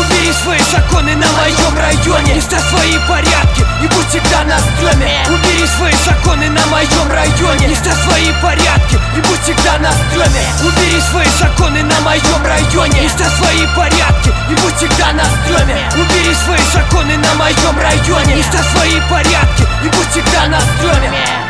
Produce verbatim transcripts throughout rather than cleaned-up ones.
Убери свои законы на моем районе, не ставь свои порядки и будь всегда на стреме. Убери свои законы на моем районе, не ставь свои порядки и будь всегда на стреме. Убери свои законы на моем районе, не ставь свои порядки и будь всегда на стреме. Убери свои законы на моем районе, не ставь свои порядки и будь всегда на стреме.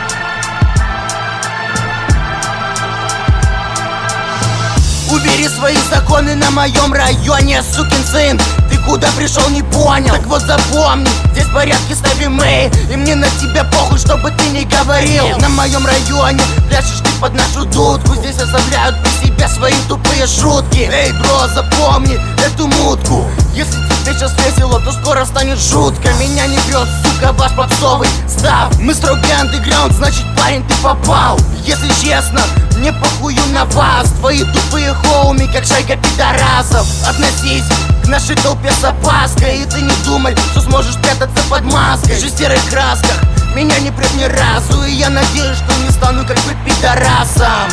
Убери свои законы на моем районе, сукин сын. Ты куда пришел, не понял? Так вот запомни, здесь порядки ставим мы, и мне на тебя похуй, что бы ты ни говорил. На моем районе пляшешь ты под нашу дудку, здесь оставляют при себе свои тупые шутки. Эй, бро, запомни эту мутку. Если тебе сейчас весело, то скоро станет жутко. Меня не врет, сука, ваш попсовый став. Мы строгий андеграунд, значит, парень, ты попал. Если честно, мне похую на вас. Твои тупые хоуми, как шайка пидорасов. Относись к нашей толпе с опаской, и ты не думай, что сможешь прятаться под маской. В серых красках меня не прет ни разу, и я надеюсь, что не стану как бы пидорасом.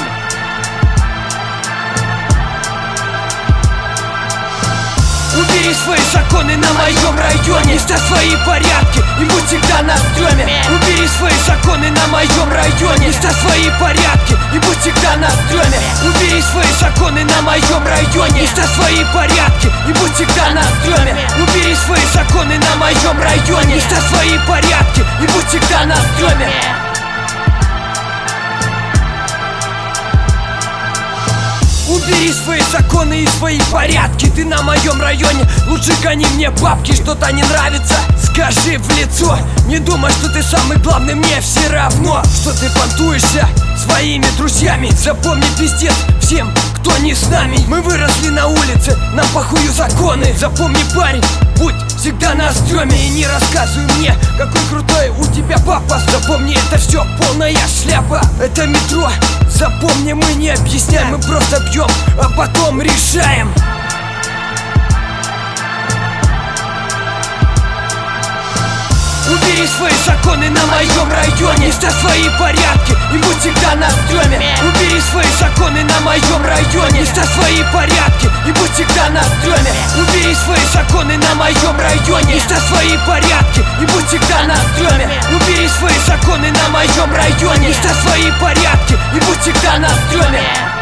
Убери свои законы на моем районе, не ставь свои порядки и будь всегда на стреме. Убери свои законы на моем районе, не ставь свои порядки и будь всегда на стреме. Убери свои законы на моем районе, не ставь свои порядки и будь всегда на стреме. Убери свои законы на моем районе, не ставь свои порядки и будь всегда на стреме. Убери свои законы и свои порядки. Ты на моем районе, лучше гони мне бабки. Что-то не нравится, скажи в лицо. Не думай, что ты самый главный, мне все равно, что ты понтуешься своими друзьями. Запомни, пиздец всем, кто не с нами. Мы выросли на улице, нам похую законы. Запомни, парень, будь всегда на стреме. И не рассказывай мне, какой крутой у тебя папа. Запомни, это все полная шляпа. Это метро, запомни, мы не объясняем, мы просто бьем, а потом решаем. Убери свои законы на моем районе, не ставь свои порядки и будь всегда на стреме. Убери свои законы на моем районе, не ставь свои порядки и будь всегда на стреме. Убери свои законы на моем районе, не ставь свои порядки и будь всегда на стреме. Убери свои законы на моем районе, не ставь свои порядки и будь всегда на стреме.